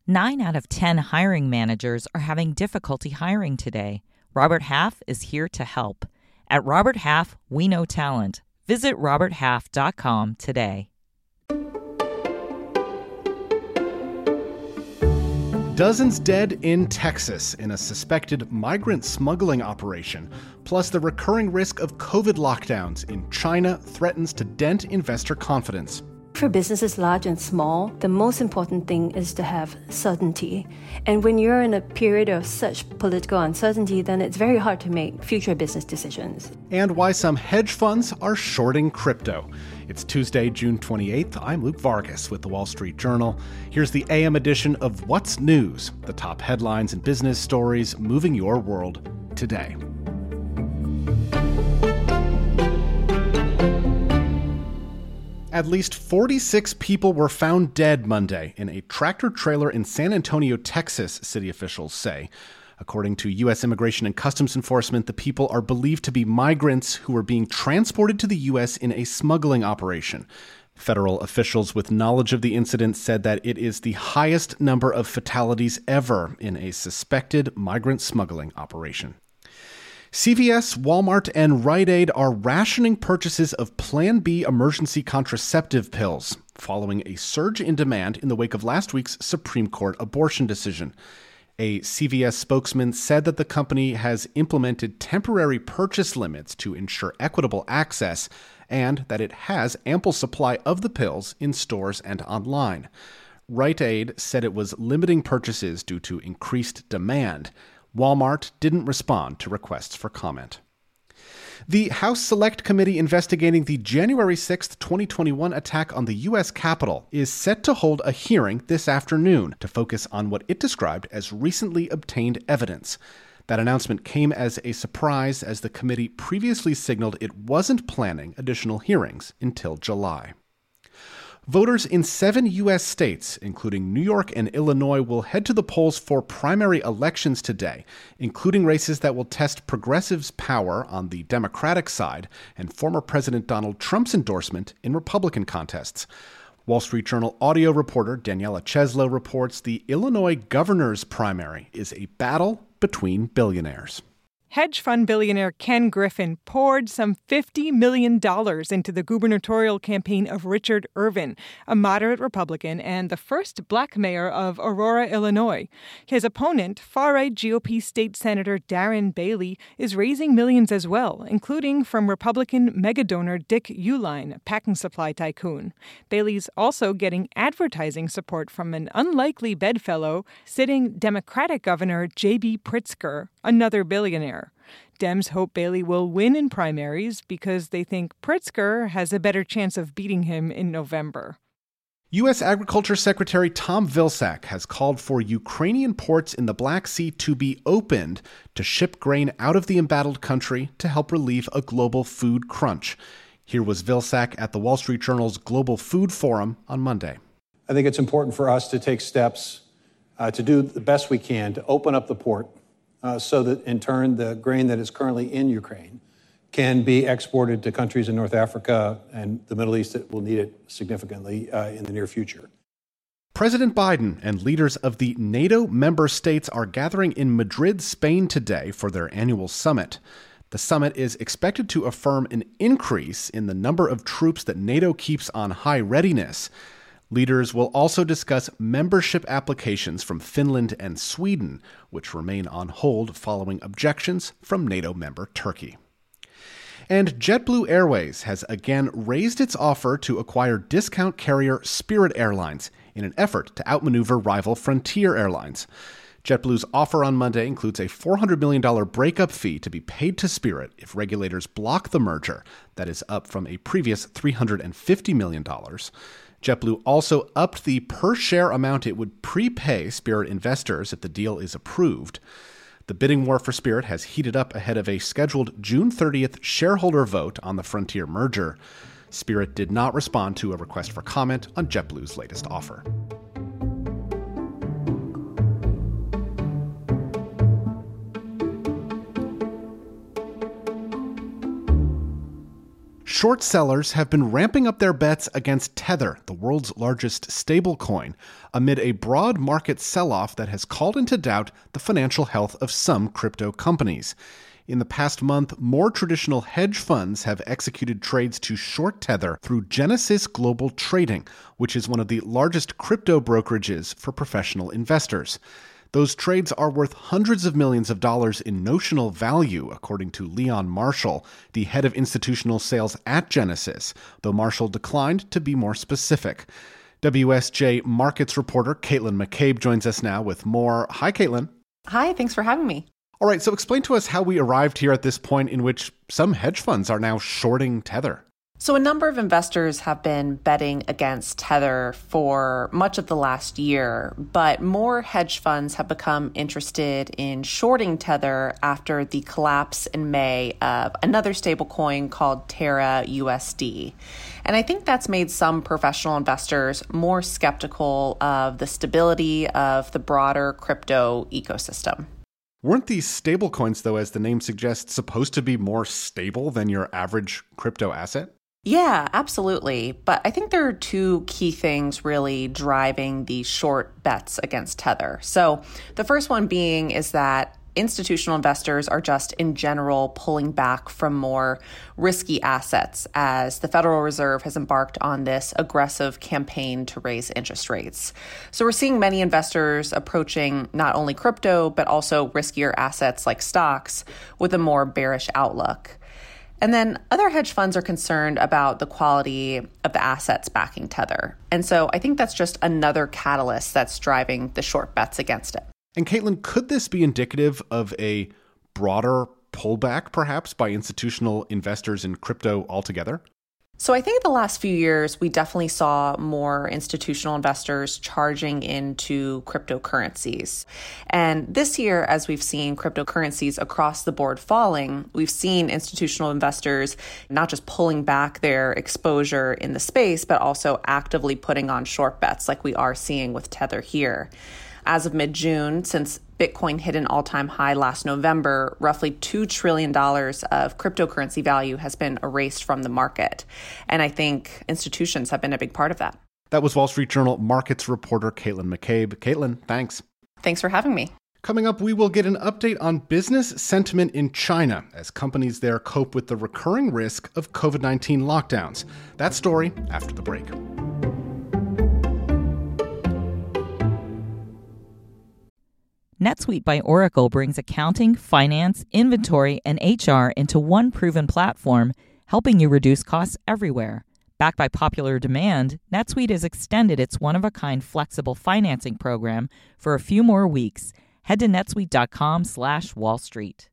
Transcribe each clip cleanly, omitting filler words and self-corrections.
9 out of 10 hiring managers are having difficulty hiring today. Robert Half is here to help. At Robert Half, we know talent. Visit roberthalf.com today. Dozens dead in Texas in a suspected migrant smuggling operation, plus the recurring risk of COVID lockdowns in China threatens to dent investor confidence. For businesses large and small, the most important thing is to have certainty. And when you're in a period of such political uncertainty, then it's very hard to make future business decisions. And why some hedge funds are shorting crypto. It's Tuesday, June 28th. I'm Luke Vargas with The Wall Street Journal. Here's the AM edition of What's News, the top headlines and business stories moving your world today. At least 46 people were found dead Monday in a tractor-trailer in San Antonio, Texas, city officials say. According to U.S. Immigration and Customs Enforcement, the people are believed to be migrants who were being transported to the U.S. in a smuggling operation. Federal officials with knowledge of the incident said that it is the highest number of fatalities ever in a suspected migrant smuggling operation. CVS, Walmart, and Rite Aid are rationing purchases of Plan B emergency contraceptive pills, following a surge in demand in the wake of last week's Supreme Court abortion decision. A CVS spokesman said that the company has implemented temporary purchase limits to ensure equitable access, and that it has ample supply of the pills in stores and online. Rite Aid said it was limiting purchases due to increased demand. Walmart didn't respond to requests for comment. The House Select Committee investigating the January 6, 2021 attack on the U.S. Capitol is set to hold a hearing this afternoon to focus on what it described as recently obtained evidence. That announcement came as a surprise as the committee previously signaled it wasn't planning additional hearings until July. Voters in 7 U.S. states, including New York and Illinois, will head to the polls for primary elections today, including races that will test progressives' power on the Democratic side and former President Donald Trump's endorsement in Republican contests. Wall Street Journal audio reporter Daniela Cheslow reports the Illinois governor's primary is a battle between billionaires. Hedge fund billionaire Ken Griffin poured some $50 million into the gubernatorial campaign of Richard Irvin, a moderate Republican and the first black mayor of Aurora, Illinois. His opponent, far-right GOP state senator Darren Bailey, is raising millions as well, including from Republican megadonor Dick Uihlein, a packing supply tycoon. Bailey's also getting advertising support from an unlikely bedfellow, sitting Democratic Governor J.B. Pritzker, another billionaire. Dems hope Bailey will win in primaries because they think Pritzker has a better chance of beating him in November. U.S. Agriculture Secretary Tom Vilsack has called for Ukrainian ports in the Black Sea to be opened to ship grain out of the embattled country to help relieve a global food crunch. Here was Vilsack at the Wall Street Journal's Global Food Forum on Monday. I think it's important for us to take steps to do the best we can to open up the port so that, in turn, the grain that is currently in Ukraine can be exported to countries in North Africa and the Middle East that will need it significantly in the near future. President Biden and leaders of the NATO member states are gathering in Madrid, Spain today for their annual summit. The summit is expected to affirm an increase in the number of troops that NATO keeps on high readiness. Leaders will also discuss membership applications from Finland and Sweden, which remain on hold following objections from NATO member Turkey. And JetBlue Airways has again raised its offer to acquire discount carrier Spirit Airlines in an effort to outmaneuver rival Frontier Airlines. JetBlue's offer on Monday includes a $400 million breakup fee to be paid to Spirit if regulators block the merger. That is up from a previous $350 million. JetBlue also upped the per-share amount it would prepay Spirit investors if the deal is approved. The bidding war for Spirit has heated up ahead of a scheduled June 30th shareholder vote on the Frontier merger. Spirit did not respond to a request for comment on JetBlue's latest offer. short sellers have been ramping up their bets against Tether, the world's largest stablecoin, amid a broad market sell-off that has called into doubt the financial health of some crypto companies. In the past month, more traditional hedge funds have executed trades to short Tether through Genesis Global Trading, which is one of the largest crypto brokerages for professional investors. Those trades are worth hundreds of millions of dollars in notional value, according to Leon Marshall, the head of institutional sales at Genesis, though Marshall declined to be more specific. WSJ Markets reporter Caitlin McCabe joins us now with more. Hi, Caitlin. Hi, thanks for having me. All right, so explain to us how we arrived here at this point in which some hedge funds are now shorting Tether. So a number of investors have been betting against Tether for much of the last year, but more hedge funds have become interested in shorting Tether after the collapse in May of another stablecoin called Terra USD. And I think that's made some professional investors more skeptical of the stability of the broader crypto ecosystem. Weren't these stablecoins, though, as the name suggests, supposed to be more stable than your average crypto asset? Yeah, absolutely. But I think there are two key things really driving the short bets against Tether. So the first one being is that institutional investors are just in general pulling back from more risky assets as the Federal Reserve has embarked on this aggressive campaign to raise interest rates. So we're seeing many investors approaching not only crypto, but also riskier assets like stocks with a more bearish outlook. And then other hedge funds are concerned about the quality of the assets backing Tether. And so I think that's just another catalyst that's driving the short bets against it. And Caitlin, could this be indicative of a broader pullback, perhaps, by institutional investors in crypto altogether? So I think the last few years, we definitely saw more institutional investors charging into cryptocurrencies. And this year, as we've seen cryptocurrencies across the board falling, we've seen institutional investors not just pulling back their exposure in the space, but also actively putting on short bets like we are seeing with Tether here. As of mid-June, since Bitcoin hit an all-time high last November, roughly $2 trillion of cryptocurrency value has been erased from the market. And I think institutions have been a big part of that. That was Wall Street Journal markets reporter Caitlin McCabe. Caitlin, thanks. Thanks for having me. Coming up, we will get an update on business sentiment in China as companies there cope with the recurring risk of COVID-19 lockdowns. That story after the break. NetSuite by Oracle brings accounting, finance, inventory, and HR into one proven platform, helping you reduce costs everywhere. Backed by popular demand, NetSuite has extended its one-of-a-kind flexible financing program for a few more weeks. Head to netsuite.com/Wall Street.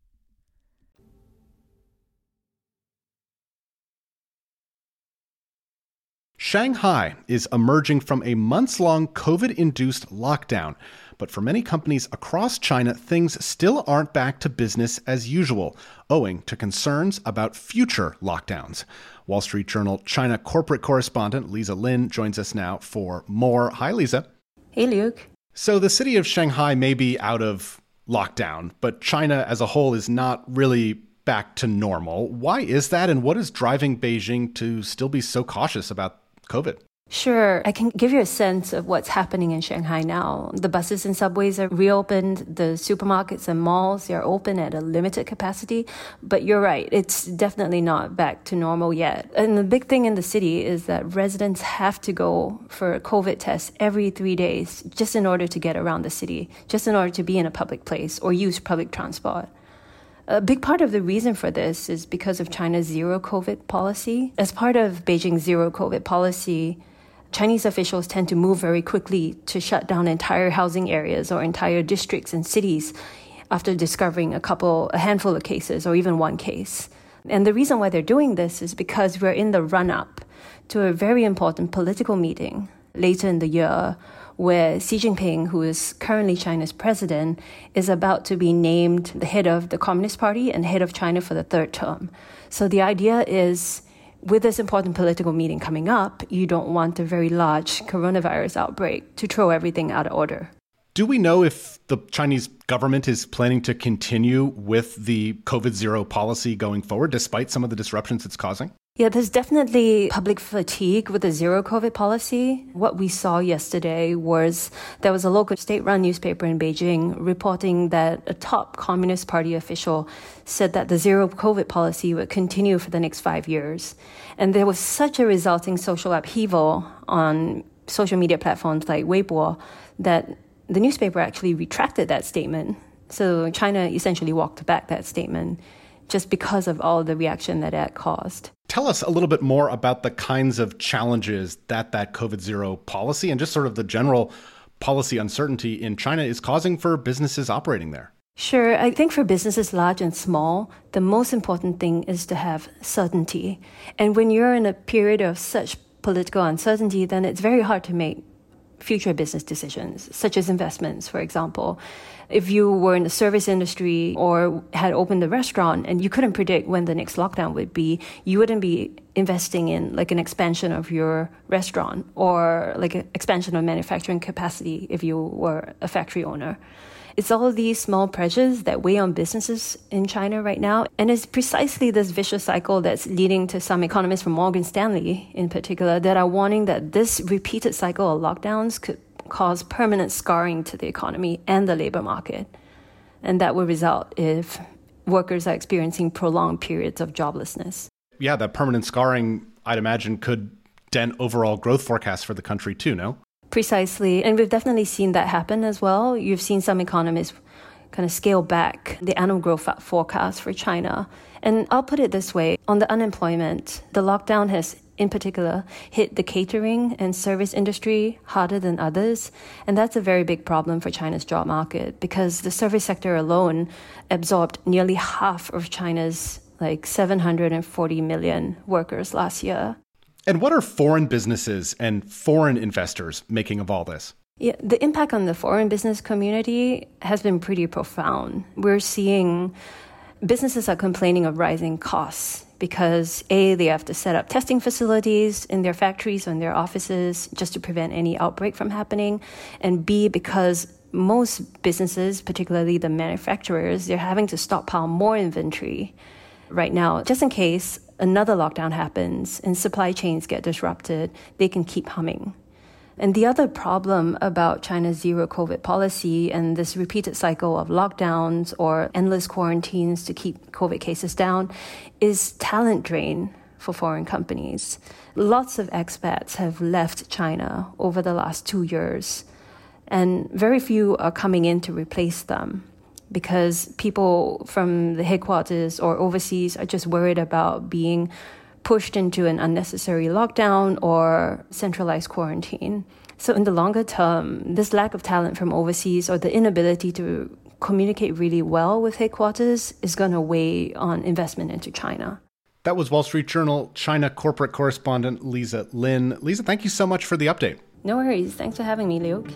Shanghai is emerging from a months-long COVID-induced lockdown. But for many companies across China, things still aren't back to business as usual, owing to concerns about future lockdowns. Wall Street Journal China corporate correspondent Lisa Lin joins us now for more. Hi, Lisa. Hey, Luke. So the city of Shanghai may be out of lockdown, but China as a whole is not really back to normal. Why is that, and what is driving Beijing to still be so cautious about COVID? Sure. I can give you a sense of what's happening in Shanghai now. The buses and subways are reopened. The supermarkets and malls are open at a limited capacity. But you're right. It's definitely not back to normal yet. And the big thing in the city is that residents have to go for COVID tests every 3 days just in order to get around the city, just in order to be in a public place or use public transport. A big part of the reason for this is because of China's zero COVID policy. As part of Beijing's zero COVID policy, Chinese officials tend to move very quickly to shut down entire housing areas or entire districts and cities after discovering a handful of cases or even one case. And the reason why they're doing this is because we're in the run-up to a very important political meeting later in the year where Xi Jinping, who is currently China's president, is about to be named the head of the Communist Party and head of China for the third term. So the idea is, with this important political meeting coming up, you don't want a very large coronavirus outbreak to throw everything out of order. Do we know if the Chinese government is planning to continue with the COVID-0 policy going forward, despite some of the disruptions it's causing? Yeah, there's definitely public fatigue with the zero COVID policy. What we saw yesterday was there was a local state-run newspaper in Beijing reporting that a top Communist Party official said that the zero COVID policy would continue for the next 5 years. And there was such a resulting social upheaval on social media platforms like Weibo that the newspaper actually retracted that statement. So China essentially walked back that statement just because of all the reaction that caused. Tell us a little bit more about the kinds of challenges that COVID zero policy and just sort of the general policy uncertainty in China is causing for businesses operating there. Sure. I think for businesses large and small, the most important thing is to have certainty. And when you're in a period of such political uncertainty, then it's very hard to make future business decisions, such as investments, for example. If you were in the service industry or had opened a restaurant and you couldn't predict when the next lockdown would be, you wouldn't be investing in like an expansion of your restaurant or like an expansion of manufacturing capacity if you were a factory owner. It's all these small pressures that weigh on businesses in China right now. And it's precisely this vicious cycle that's leading to some economists from Morgan Stanley in particular that are warning that this repeated cycle of lockdowns could cause permanent scarring to the economy and the labor market. And that will result if workers are experiencing prolonged periods of joblessness. Yeah, that permanent scarring, I'd imagine, could dent overall growth forecasts for the country too, no? Precisely. And we've definitely seen that happen as well. You've seen some economists kind of scale back the annual growth forecast for China. And I'll put it this way. On the unemployment, the lockdown has in particular hit the catering and service industry harder than others. And that's a very big problem for China's job market because the service sector alone absorbed nearly half of China's 740 million workers last year. And what are foreign businesses and foreign investors making of all this? Yeah, the impact on the foreign business community has been pretty profound. We're seeing businesses are complaining of rising costs because A, they have to set up testing facilities in their factories or in their offices just to prevent any outbreak from happening. And B, because most businesses, particularly the manufacturers, they're having to stockpile more inventory right now, just in case another lockdown happens and supply chains get disrupted, they can keep humming. And the other problem about China's zero COVID policy and this repeated cycle of lockdowns or endless quarantines to keep COVID cases down is talent drain for foreign companies. Lots of expats have left China over the last 2 years, and very few are coming in to replace them because people from the headquarters or overseas are just worried about being pushed into an unnecessary lockdown or centralized quarantine. So in the longer term, this lack of talent from overseas or the inability to communicate really well with headquarters is going to weigh on investment into China. That was Wall Street Journal China corporate correspondent Lisa Lin. Lisa, thank you so much for the update. No worries. Thanks for having me, Luke.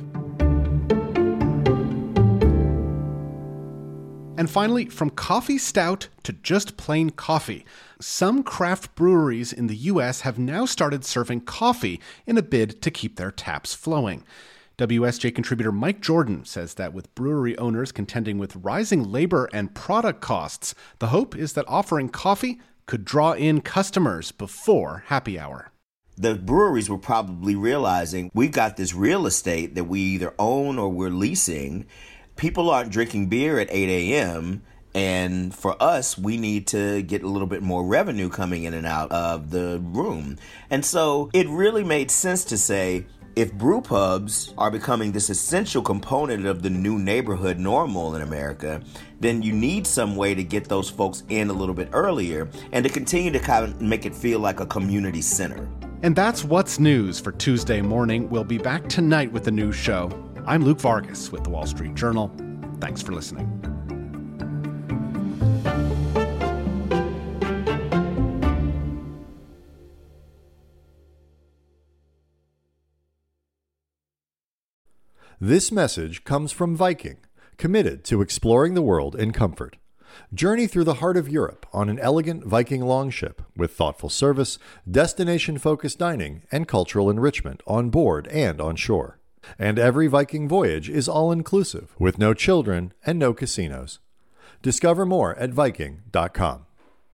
And finally, from coffee stout to just plain coffee, some craft breweries in the U.S. have now started serving coffee in a bid to keep their taps flowing. WSJ contributor Mike Jordan says that with brewery owners contending with rising labor and product costs, the hope is that offering coffee could draw in customers before happy hour. The breweries were probably realizing we've got this real estate that we either own or we're leasing. People aren't drinking beer at 8 a.m., and for us, we need to get a little bit more revenue coming in and out of the room. And so it really made sense to say, if brew pubs are becoming this essential component of the new neighborhood normal in America, then you need some way to get those folks in a little bit earlier and to continue to kind of make it feel like a community center. And that's what's news for Tuesday morning. We'll be back tonight with the news show. I'm Luke Vargas with The Wall Street Journal. Thanks for listening. This message comes from Viking, committed to exploring the world in comfort. Journey through the heart of Europe on an elegant Viking longship with thoughtful service, destination-focused dining, and cultural enrichment on board and on shore. And every Viking voyage is all-inclusive, with no children and no casinos. Discover more at Viking.com.